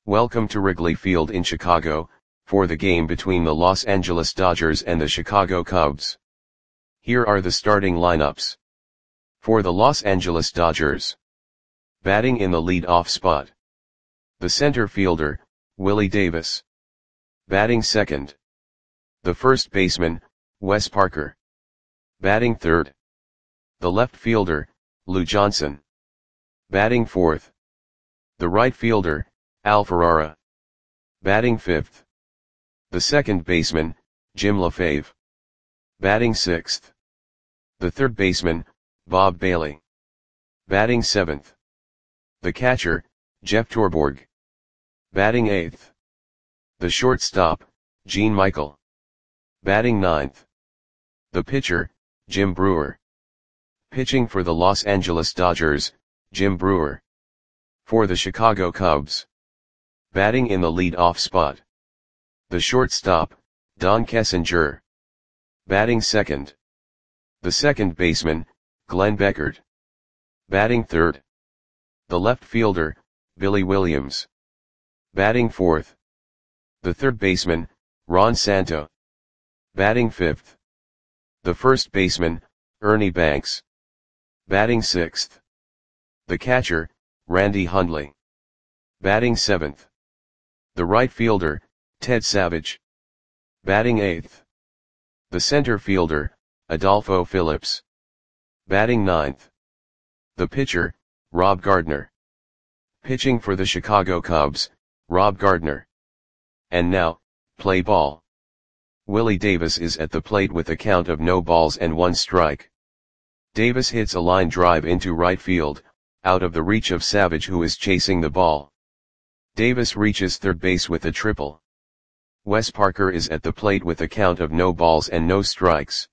Welcome to Wrigley Field in Chicago, for the game between the Los Angeles Dodgers and the Chicago Cubs. Here are the starting lineups. For the Los Angeles Dodgers. Batting in the lead-off spot. The center fielder, Willie Davis. Batting second. The first baseman, Wes Parker. Batting third. The left fielder, Lou Johnson. Batting fourth. The right fielder, Al Ferrara. Batting fifth. The second baseman, Jim LaFave. Batting sixth. The third baseman, Bob Bailey. Batting seventh. The catcher, Jeff Torborg. Batting eighth. The shortstop, Gene Michael. Batting ninth. The pitcher, Jim Brewer. Pitching for the Los Angeles Dodgers, Jim Brewer. For the Chicago Cubs. Batting in the lead-off spot. The shortstop, Don Kessinger. Batting second. The second baseman, Glenn Beckert. Batting third. The left fielder, Billy Williams. Batting fourth. The third baseman, Ron Santo. Batting fifth. The first baseman, Ernie Banks. Batting sixth. The catcher, Randy Hundley. Batting seventh. The right fielder, Ted Savage. Batting eighth. The center fielder, Adolfo Phillips. Batting ninth. The pitcher, Rob Gardner. Pitching for the Chicago Cubs, Rob Gardner. And now, play ball. Willie Davis is at the plate with a count of no balls and 1 strike. Davis hits a line drive into right field, out of the reach of Savage, who is chasing the ball. Davis reaches third base with a triple. Wes Parker is at the plate with a count of no balls and no strikes.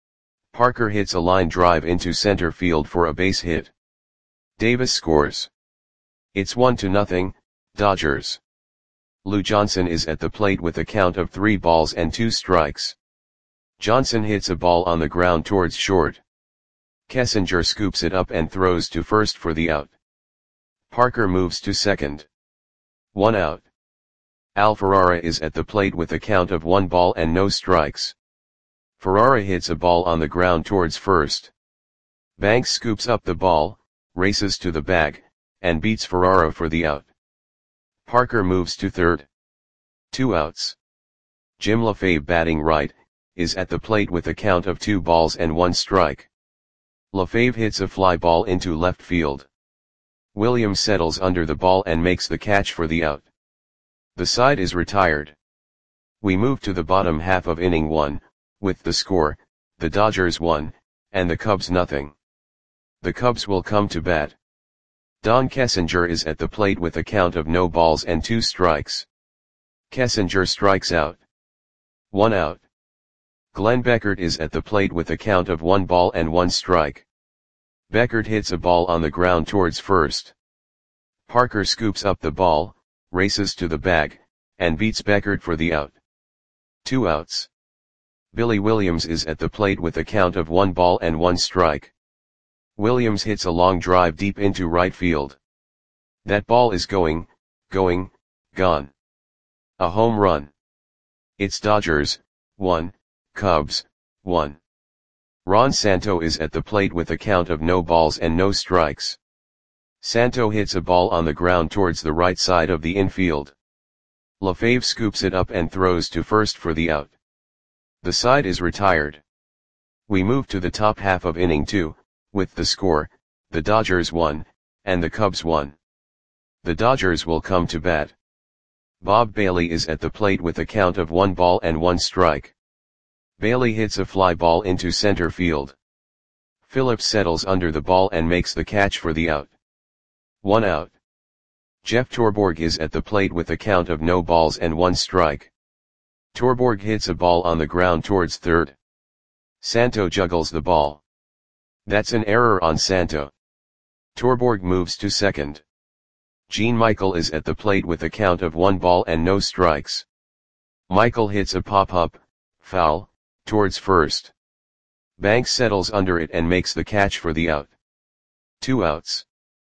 Parker hits a line drive into center field for a base hit. Davis scores. It's 1-0, Dodgers. Lou Johnson is at the plate with a count of 3 balls and 2 strikes. Johnson hits a ball on the ground towards short. Kessinger scoops it up and throws to first for the out. Parker moves to second. 1 out. Al Ferrara is at the plate with a count of 1 ball and no strikes. Ferrara hits a ball on the ground towards first. Banks scoops up the ball, races to the bag, and beats Ferrara for the out. Parker moves to third. 2 outs. Jim LaFave, batting right, is at the plate with a count of 2 balls and 1 strike. LaFave hits a fly ball into left field. Williams settles under the ball and makes the catch for the out. The side is retired. We move to the bottom half of inning 1, with the score, the Dodgers 1, and the Cubs 0. The Cubs will come to bat. Don Kessinger is at the plate with a count of no balls and 2 strikes. Kessinger strikes out. 1 out. Glenn Beckert is at the plate with a count of 1 ball and 1 strike. Beckert hits a ball on the ground towards first. Parker scoops up the ball, races to the bag, and beats Beckert for the out. 2 outs. Billy Williams is at the plate with a count of 1 ball and 1 strike. Williams hits a long drive deep into right field. That ball is gone. A home run. It's Dodgers 1, Cubs 1. Ron Santo is at the plate with a count of no balls and no strikes. Santo hits a ball on the ground towards the right side of the infield. LaFave scoops it up and throws to first for the out. The side is retired. We move to the top half of inning 2, with the score, the Dodgers 1, and the Cubs 1. The Dodgers will come to bat. Bob Bailey is at the plate with a count of 1 ball and 1 strike. Bailey hits a fly ball into center field. Phillips settles under the ball and makes the catch for the out. 1 out. Jeff Torborg is at the plate with a count of no balls and 1 strike. Torborg hits a ball on the ground towards third. Santo juggles the ball. That's an error on Santo. Torborg moves to second. Gene Michael is at the plate with a count of 1 ball and no strikes. Michael hits a pop-up, foul, towards first. Banks settles under it and makes the catch for the out. 2 outs.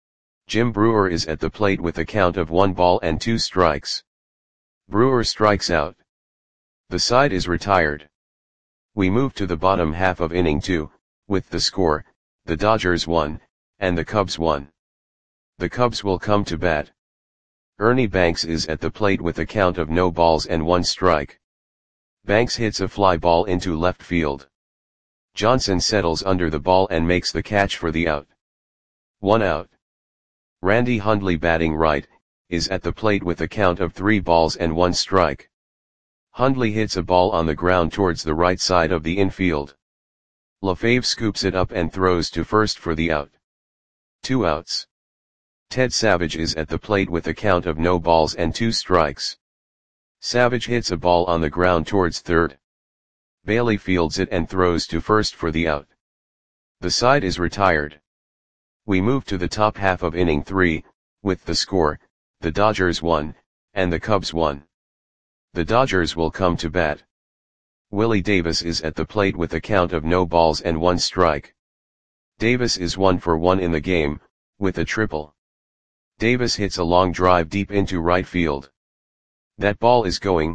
Jim Brewer is at the plate with a count of 1 ball and 2 strikes. Brewer strikes out. The side is retired. We move to the bottom half of inning 2, with the score, the Dodgers 1, and the Cubs 1. The Cubs will come to bat. Ernie Banks is at the plate with a count of no balls and 1 strike. Banks hits a fly ball into left field. Johnson settles under the ball and makes the catch for the out. 1 out. Randy Hundley, batting right, is at the plate with a count of 3 balls and 1 strike. Hundley hits a ball on the ground towards the right side of the infield. LaFave scoops it up and throws to first for the out. 2 outs. Ted Savage is at the plate with a count of no balls and 2 strikes. Savage hits a ball on the ground towards third. Bailey fields it and throws to first for the out. The side is retired. We move to the top half of inning 3, with the score, the Dodgers 1, and the Cubs 1. The Dodgers will come to bat. Willie Davis is at the plate with a count of no balls and 1 strike. Davis is 1 for 1 in the game, with a triple. Davis hits a long drive deep into right field. That ball is gone.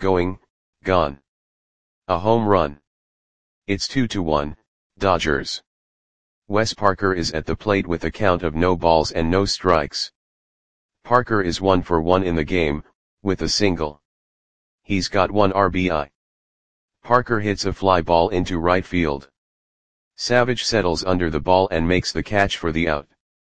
A home run. It's 2-1, Dodgers. Wes Parker is at the plate with a count of no balls and no strikes. Parker is 1 for 1 in the game, with a single. He's got 1 RBI. Parker hits a fly ball into right field. Savage settles under the ball and makes the catch for the out.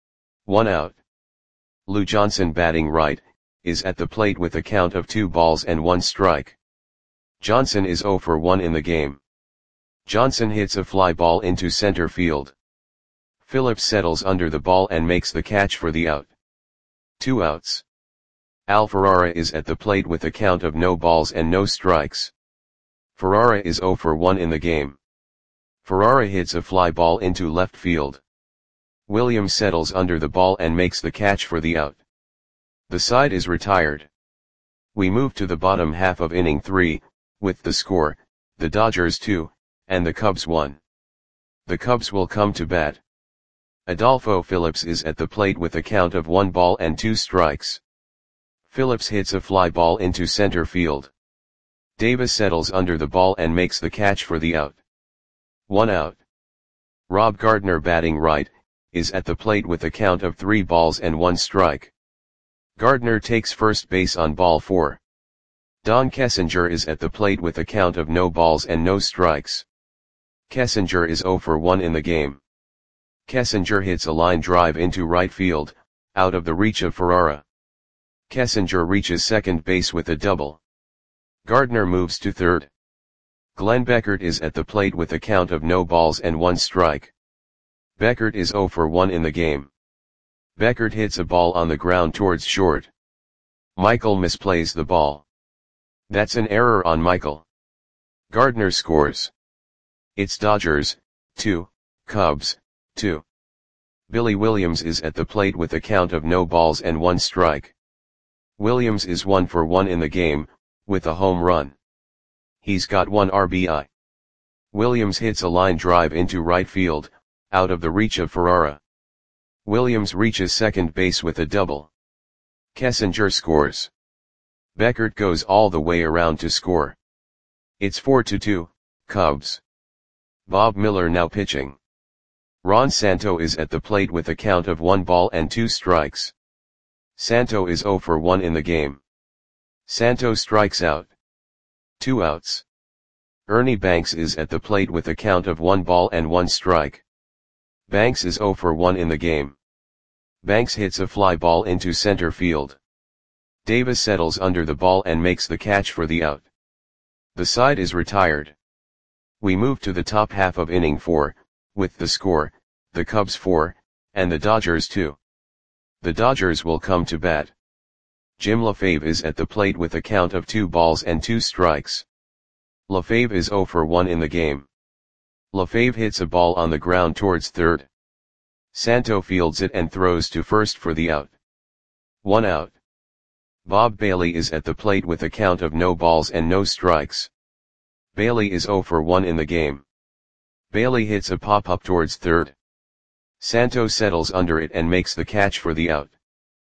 1 out. Lou Johnson, batting right, is at the plate with a count of 2 balls and 1 strike. Johnson is 0 for 1 in the game. Johnson hits a fly ball into center field. Phillips settles under the ball and makes the catch for the out. 2 outs. Al Ferrara is at the plate with a count of no balls and no strikes. Ferrara is 0 for 1 in the game. Ferrara hits a fly ball into left field. Williams settles under the ball and makes the catch for the out. The side is retired. We move to the bottom half of inning 3, with the score, the Dodgers 2, and the Cubs 1. The Cubs will come to bat. Adolfo Phillips is at the plate with a count of 1 ball and 2 strikes. Phillips hits a fly ball into center field. Davis settles under the ball and makes the catch for the out. 1 out. Rob Gardner, batting right, is at the plate with a count of 3 balls and 1 strike. Gardner takes first base on ball 4. Don Kessinger is at the plate with a count of no balls and no strikes. Kessinger is 0 for 1 in the game. Kessinger hits a line drive into right field, out of the reach of Ferrara. Kessinger reaches second base with a double. Gardner moves to third. Glenn Beckert is at the plate with a count of no balls and 1 strike. Beckert is 0 for 1 in the game. Beckert hits a ball on the ground towards short. Michael misplays the ball. That's an error on Michael. Gardner scores. It's Dodgers 2, Cubs 2. Billy Williams is at the plate with a count of no balls and 1 strike. Williams is 1 for 1 in the game, with a home run. He's got 1 RBI. Williams hits a line drive into right field, out of the reach of Ferrara. Williams reaches second base with a double. Kessinger scores. Beckert goes all the way around to score. It's 4-2, Cubs. Bob Miller now pitching. Ron Santo is at the plate with a count of 1 ball and 2 strikes. Santo is 0 for 1 in the game. Santo strikes out. 2 outs. Ernie Banks is at the plate with a count of 1 ball and 1 strike. Banks is 0 for 1 in the game. Banks hits a fly ball into center field. Davis settles under the ball and makes the catch for the out. The side is retired. We move to the top half of inning 4, with the score, the Cubs 4, and the Dodgers 2. The Dodgers will come to bat. Jim LaFave is at the plate with a count of 2 balls and 2 strikes. LaFave is 0 for 1 in the game. LaFave hits a ball on the ground towards third. Santo fields it and throws to first for the out. 1 out. Bob Bailey is at the plate with a count of no balls and no strikes. Bailey is 0 for 1 in the game. Bailey hits a pop-up towards third. Santos settles under it and makes the catch for the out.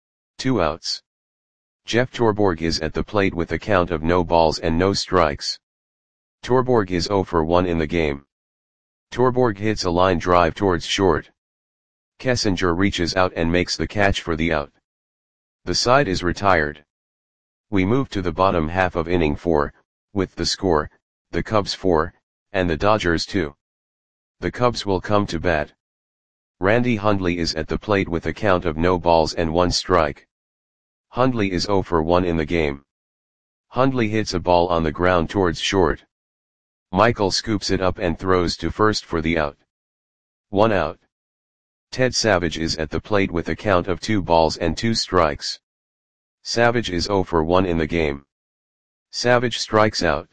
2 outs. Jeff Torborg is at the plate with a count of no balls and no strikes. Torborg is 0 for 1 in the game. Torborg hits a line drive towards short. Kessinger reaches out and makes the catch for the out. The side is retired. We move to the bottom half of inning 4, with the score, the Cubs 4, and the Dodgers 2. The Cubs will come to bat. Randy Hundley is at the plate with a count of no balls and 1 strike. Hundley is 0 for 1 in the game. Hundley hits a ball on the ground towards short. Michael scoops it up and throws to first for the out. 1 out. Ted Savage is at the plate with a count of 2 balls and 2 strikes. Savage is 0 for 1 in the game. Savage strikes out.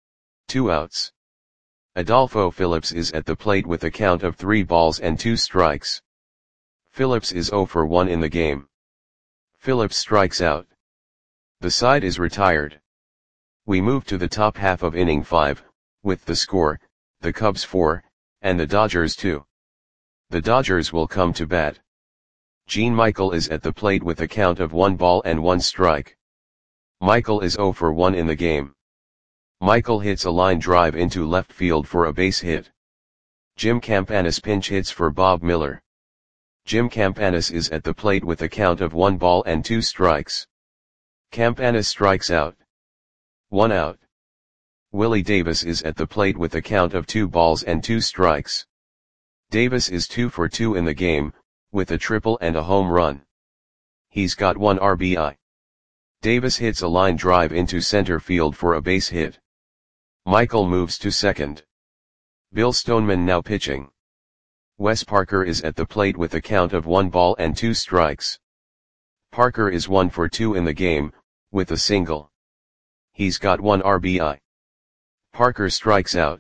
2 outs. Adolfo Phillips is at the plate with a count of 3 balls and 2 strikes. Phillips is 0 for 1 in the game. Phillips strikes out. The side is retired. We move to the top half of inning 5, with the score, the Cubs 4, and the Dodgers 2. The Dodgers will come to bat. Gene Michael is at the plate with a count of 1 ball and 1 strike. Michael is 0 for 1 in the game. Michael hits a line drive into left field for a base hit. Jim Campanis pinch hits for Bob Miller. Jim Campanis is at the plate with a count of 1 ball and 2 strikes. Campanis strikes out. 1 out. Willie Davis is at the plate with a count of 2 balls and 2 strikes. Davis is 2 for 2 in the game, with a triple and a home run. He's got 1 RBI. Davis hits a line drive into center field for a base hit. Michael moves to second. Bill Stoneman now pitching. Wes Parker is at the plate with a count of 1 ball and 2 strikes. Parker is 1 for 2 in the game, with a single. He's got 1 RBI. Parker strikes out.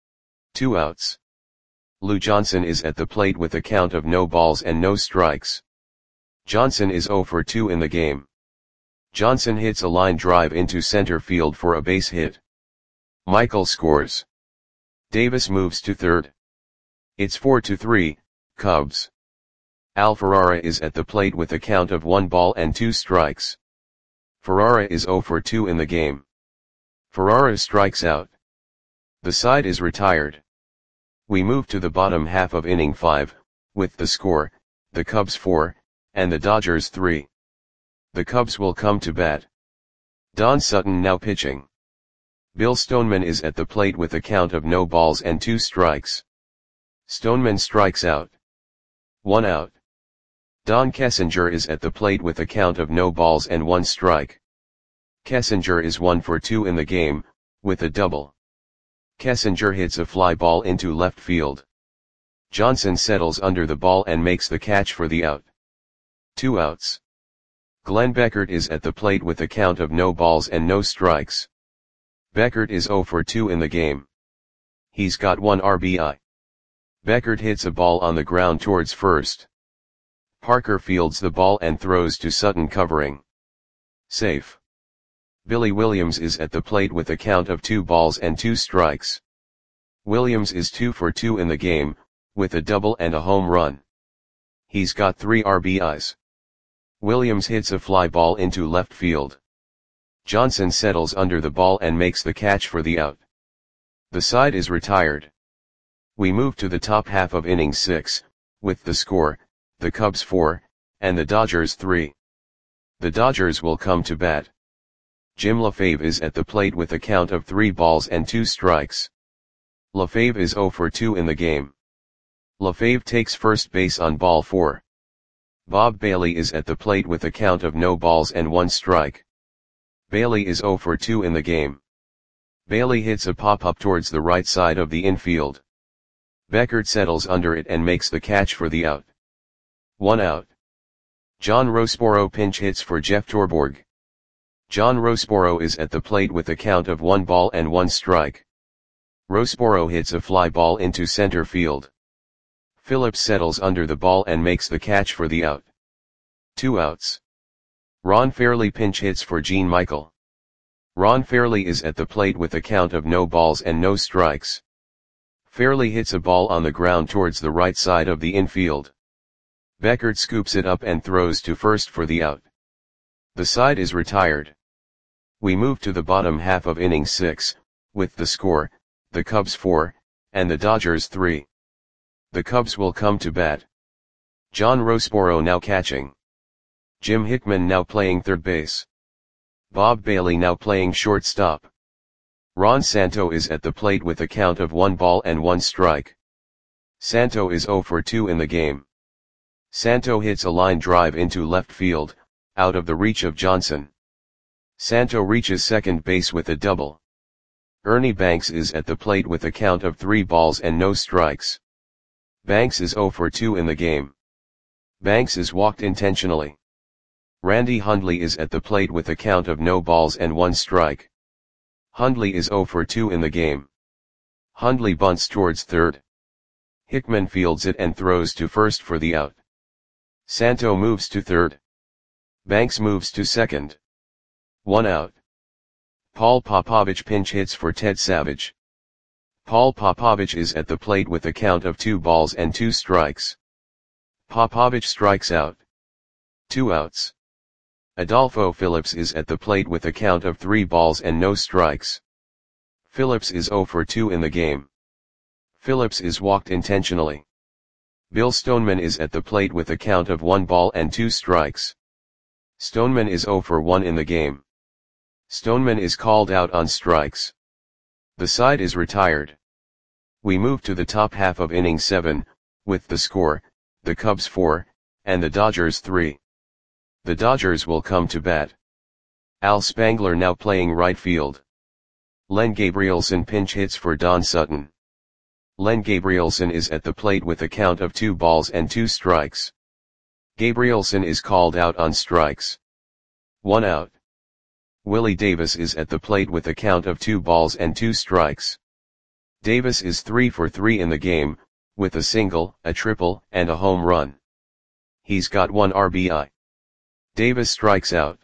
2 outs. Lou Johnson is at the plate with a count of no balls and no strikes. Johnson is 0 for 2 in the game. Johnson hits a line drive into center field for a base hit. Michael scores. Davis moves to third. It's 4-3, Cubs. Al Ferrara is at the plate with a count of 1 ball and 2 strikes. Ferrara is 0 for 2 in the game. Ferrara strikes out. The side is retired. We move to the bottom half of inning 5, with the score, the Cubs 4, and the Dodgers 3. The Cubs will come to bat. Don Sutton now pitching. Bill Stoneman is at the plate with a count of no balls and 2 strikes. Stoneman strikes out. 1 out. Don Kessinger is at the plate with a count of no balls and 1 strike. Kessinger is 1 for 2 in the game, with a double. Kessinger hits a fly ball into left field. Johnson settles under the ball and makes the catch for the out. 2 outs. Glenn Beckert is at the plate with a count of no balls and no strikes. Beckert is 0 for 2 in the game. He's got 1 RBI. Beckert hits a ball on the ground towards first. Parker fields the ball and throws to Sutton covering. Safe. Billy Williams is at the plate with a count of 2 balls and 2 strikes. Williams is 2 for 2 in the game, with a double and a home run. He's got 3 RBIs. Williams hits a fly ball into left field. Johnson settles under the ball and makes the catch for the out. The side is retired. We move to the top half of inning 6, with the score, the Cubs 4, and the Dodgers 3. The Dodgers will come to bat. Jim LaFave is at the plate with a count of 3 balls and 2 strikes. LaFave is 0 for 2 in the game. LaFave takes first base on ball 4. Bob Bailey is at the plate with a count of no balls and 1 strike. Bailey is 0 for 2 in the game. Bailey hits a pop-up towards the right side of the infield. Beckert settles under it and makes the catch for the out. 1 out. John Roseboro pinch hits for Jeff Torborg. John Roseboro is at the plate with a count of 1 ball and 1 strike. Roseboro hits a fly ball into center field. Phillips settles under the ball and makes the catch for the out. 2 outs. Ron Fairley pinch hits for Gene Michael. Ron Fairley is at the plate with a count of no balls and no strikes. Fairley hits a ball on the ground towards the right side of the infield. Beckert scoops it up and throws to first for the out. The side is retired. We move to the bottom half of inning 6, with the score, the Cubs 4, and the Dodgers 3. The Cubs will come to bat. John Rossboro now catching. Jim Hickman now playing third base. Bob Bailey now playing shortstop. Ron Santo is at the plate with a count of 1 ball and 1 strike. Santo is 0 for 2 in the game. Santo hits a line drive into left field, out of the reach of Johnson. Santo reaches second base with a double. Ernie Banks is at the plate with a count of 3 balls and no strikes. Banks is 0 for 2 in the game. Banks is walked intentionally. Randy Hundley is at the plate with a count of no balls and 1 strike. Hundley is 0 for 2 in the game. Hundley bunts towards third. Hickman fields it and throws to first for the out. Santo moves to third. Banks moves to second. 1 out. Paul Popovich pinch hits for Ted Savage. Paul Popovich is at the plate with a count of 2 balls and 2 strikes. Popovich strikes out. 2 outs. Adolfo Phillips is at the plate with a count of 3 balls and no strikes. Phillips is 0 for 2 in the game. Phillips is walked intentionally. Bill Stoneman is at the plate with a count of 1 ball and 2 strikes. Stoneman is 0 for 1 in the game. Stoneman is called out on strikes. The side is retired. We move to the top half of inning 7, with the score, the Cubs 4, and the Dodgers 3. The Dodgers will come to bat. Al Spangler now playing right field. Len Gabrielson pinch hits for Don Sutton. Len Gabrielson is at the plate with a count of 2 balls and 2 strikes. Gabrielson is called out on strikes. 1 out. Willie Davis is at the plate with a count of 2 balls and 2 strikes. Davis is 3 for 3 in the game, with a single, a triple, and a home run. He's got 1 RBI. Davis strikes out.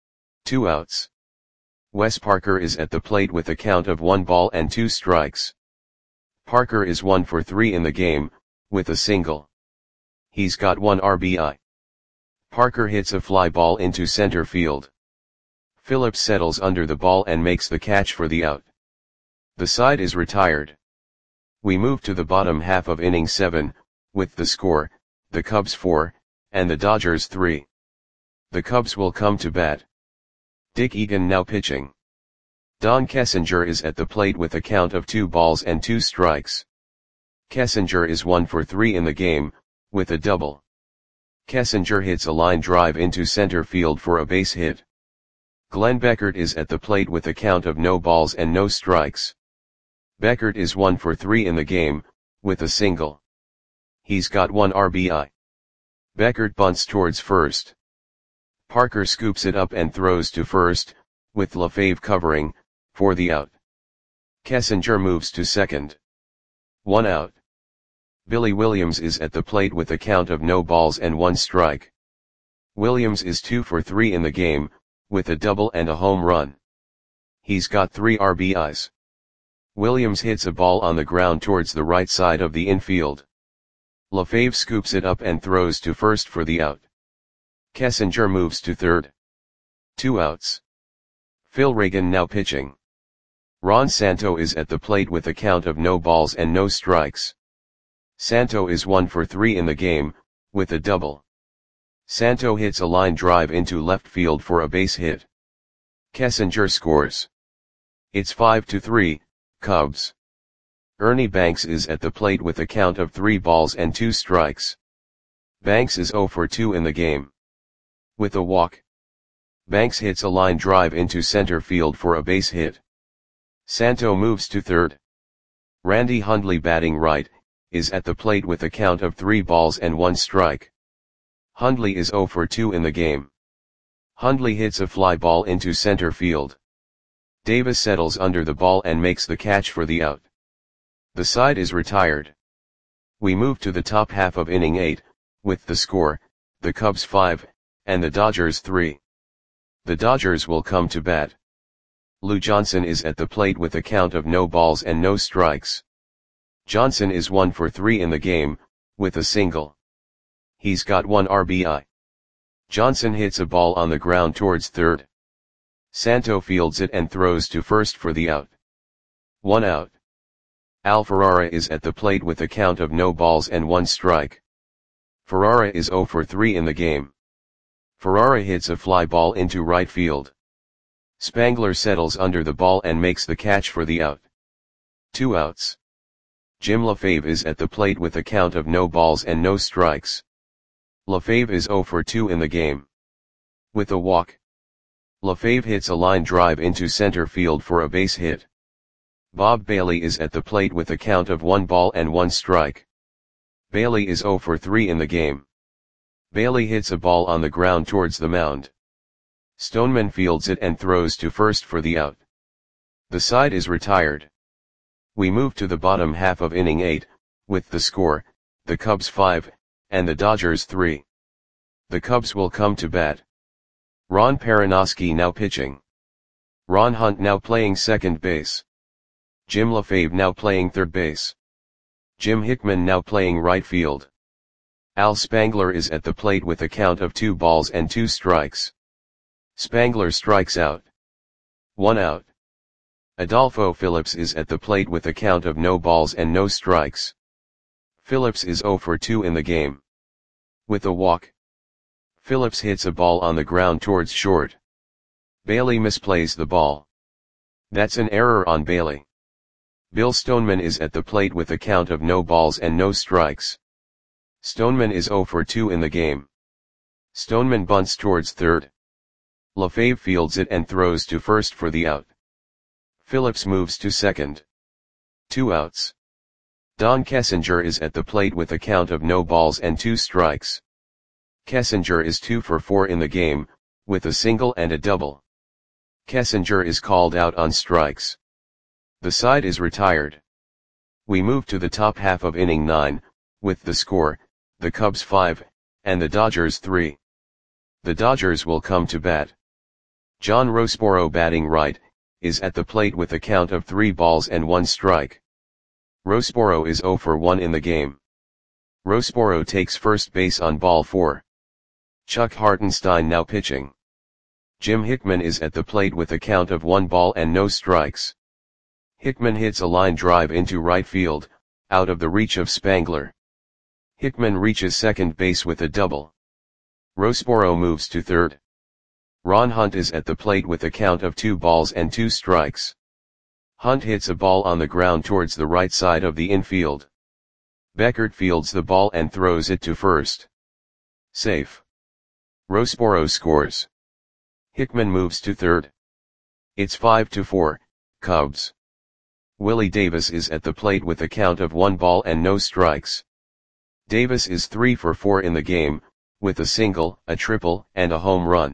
2 outs. Wes Parker is at the plate with a count of 1 ball and 2 strikes. Parker is 1 for 3 in the game, with a single. He's got 1 RBI. Parker hits a fly ball into center field. Phillips settles under the ball and makes the catch for the out. The side is retired. We move to the bottom half of inning 7, with the score, the Cubs 4, and the Dodgers 3. The Cubs will come to bat. Dick Egan now pitching. Don Kessinger is at the plate with a count of 2 balls and 2 strikes. Kessinger is 1 for 3 in the game, with a double. Kessinger hits a line drive into center field for a base hit. Glenn Beckert is at the plate with a count of no balls and no strikes. Beckert is 1 for 3 in the game, with a single. He's got 1 RBI. Beckert bunts towards first. Parker scoops it up and throws to first, with LaFave covering, for the out. Kessinger moves to second. 1 out. Billy Williams is at the plate with a count of no balls and 1 strike. Williams is 2 for 3 in the game, with a double and a home run. He's got 3 RBIs. Williams hits a ball on the ground towards the right side of the infield. LaFave scoops it up and throws to first for the out. Kessinger moves to third. 2 outs. Phil Reagan now pitching. Ron Santo is at the plate with a count of no balls and no strikes. Santo is 1 for 3 in the game, with a double. Santo hits a line drive into left field for a base hit. Kessinger scores. It's 5-3, Cubs. Ernie Banks is at the plate with a count of 3 balls and 2 strikes. Banks is 0 for 2 in the game. With a walk. Banks hits a line drive into center field for a base hit. Santo moves to third. Randy Hundley batting right, is at the plate with a count of 3 balls and 1 strike. Hundley is 0 for 2 in the game. Hundley hits a fly ball into center field. Davis settles under the ball and makes the catch for the out. The side is retired. We move to the top half of inning 8, with the score, the Cubs 5, and the Dodgers 3. The Dodgers will come to bat. Lou Johnson is at the plate with a count of no balls and no strikes. Johnson is 1 for 3 in the game, with a single. He's got 1 RBI. Johnson hits a ball on the ground towards third. Santo fields it and throws to first for the out. 1 out. Al Ferrara is at the plate with a count of no balls and 1 strike. Ferrara is 0 for 3 in the game. Ferrara hits a fly ball into right field. Spangler settles under the ball and makes the catch for the out. 2 outs. Jim LaFave is at the plate with a count of no balls and no strikes. LaFave is 0 for 2 in the game. With a walk, LaFave hits a line drive into center field for a base hit. Bob Bailey is at the plate with a count of 1 ball and 1 strike. Bailey is 0 for 3 in the game. Bailey hits a ball on the ground towards the mound. Stoneman fields it and throws to first for the out. The side is retired. We move to the bottom half of inning 8, with the score, the Cubs 5, and the Dodgers 3. The Cubs will come to bat. Ron Perranoski now pitching. Ron Hunt now playing second base. Jim LaFave now playing third base. Jim Hickman now playing right field. Al Spangler is at the plate with a count of 2 balls and 2 strikes. Spangler strikes out. 1 out. Adolfo Phillips is at the plate with a count of no balls and no strikes. Phillips is 0 for 2 in the game. With a walk, Phillips hits a ball on the ground towards short. Bailey misplays the ball. That's an error on Bailey. Bill Stoneman is at the plate with a count of no balls and no strikes. Stoneman is 0 for 2 in the game. Stoneman bunts towards third. LaFave fields it and throws to first for the out. Phillips moves to second. 2 outs. Don Kessinger is at the plate with a count of no balls and 2 strikes. Kessinger is 2 for 4 in the game, with a single and a double. Kessinger is called out on strikes. The side is retired. We move to the top half of inning 9, with the score, the Cubs 5, and the Dodgers 3. The Dodgers will come to bat. John Rosboro batting right, is at the plate with a count of 3 balls and 1 strike. Rosboro is 0 for 1 in the game. Rosboro takes first base on ball 4. Chuck Hartenstein now pitching. Jim Hickman is at the plate with a count of 1 ball and no strikes. Hickman hits a line drive into right field, out of the reach of Spangler. Hickman reaches second base with a double. Rosboro moves to third. Ron Hunt is at the plate with a count of 2 balls and 2 strikes. Hunt hits a ball on the ground towards the right side of the infield. Beckert fields the ball and throws it to first. Safe. Rosboro scores. Hickman moves to third. It's 5-4, Cubs. Willie Davis is at the plate with a count of 1 ball and no strikes. Davis is 3 for 4 in the game, with a single, a triple, and a home run.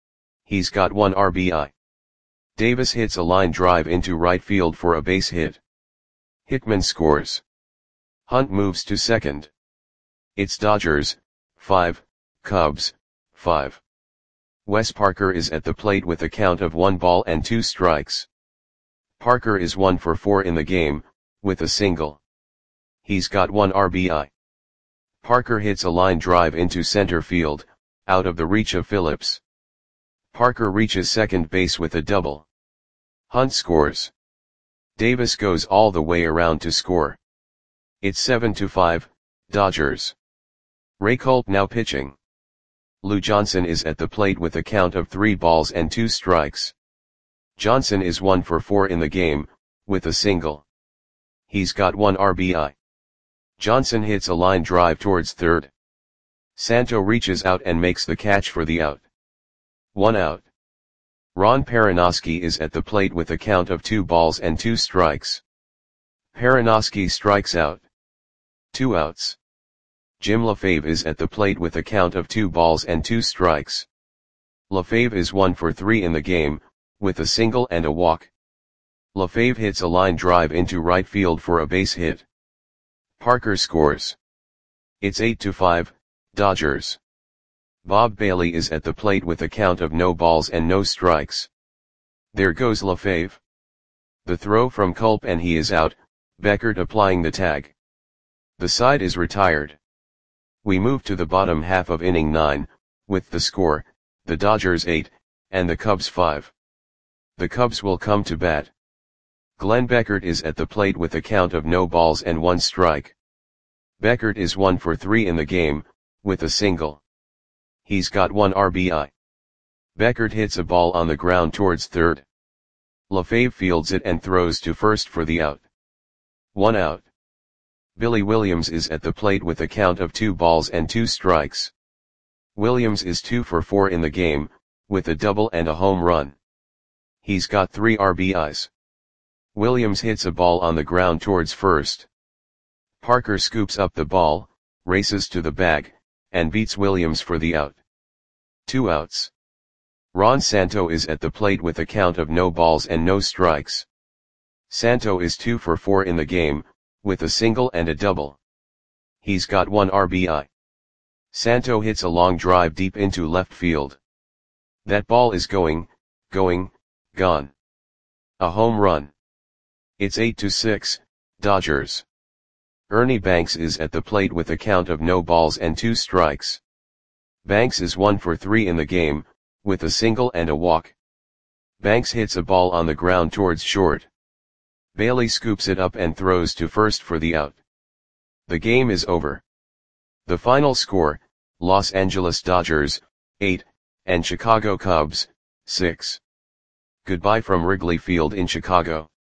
He's got 1 RBI. Davis hits a line drive into right field for a base hit. Hickman scores. Hunt moves to second. It's Dodgers 5, Cubs 5. Wes Parker is at the plate with a count of 1 ball and 2 strikes. Parker is 1 for 4 in the game, with a single. He's got 1 RBI. Parker hits a line drive into center field, out of the reach of Phillips. Parker reaches second base with a double. Hunt scores. Davis goes all the way around to score. It's 7-5, Dodgers. Ray Culp now pitching. Lou Johnson is at the plate with a count of 3 balls and 2 strikes. Johnson is 1 for 4 in the game, with a single. He's got 1 RBI. Johnson hits a line drive towards third. Santo reaches out and makes the catch for the out. 1 out. Ron Perranoski is at the plate with a count of 2 balls and 2 strikes. Perranoski strikes out. 2 outs. Jim LaFave is at the plate with a count of 2 balls and 2 strikes. LaFave is 1 for 3 in the game, with a single and a walk. LaFave hits a line drive into right field for a base hit. Parker scores. It's 8-5, Dodgers. Bob Bailey is at the plate with a count of no balls and no strikes. There goes LaFave. The throw from Culp and he is out, Beckert applying the tag. The side is retired. We move to the bottom half of inning 9, with the score, the Dodgers 8, and the Cubs 5. The Cubs will come to bat. Glenn Beckert is at the plate with a count of no balls and 1 strike. Beckert is 1 for 3 in the game, with a single. He's got 1 RBI. Beckert hits a ball on the ground towards third. LaFave fields it and throws to first for the out. 1 out. Billy Williams is at the plate with a count of 2 balls and 2 strikes. Williams is 2 for 4 in the game, with a double and a home run. He's got 3 RBIs. Williams hits a ball on the ground towards first. Parker scoops up the ball, races to the bag, and beats Williams for the out. 2 outs. Ron Santo is at the plate with a count of no balls and no strikes. Santo is 2 for 4 in the game, with a single and a double. He's got 1 RBI. Santo hits a long drive deep into left field. That ball is going, gone. A home run. It's 8-6, Dodgers. Ernie Banks is at the plate with a count of no balls and 2 strikes. Banks is 1 for 3 in the game, with a single and a walk. Banks hits a ball on the ground towards short. Bailey scoops it up and throws to first for the out. The game is over. The final score, Los Angeles Dodgers, 8, and Chicago Cubs, 6. Goodbye from Wrigley Field in Chicago.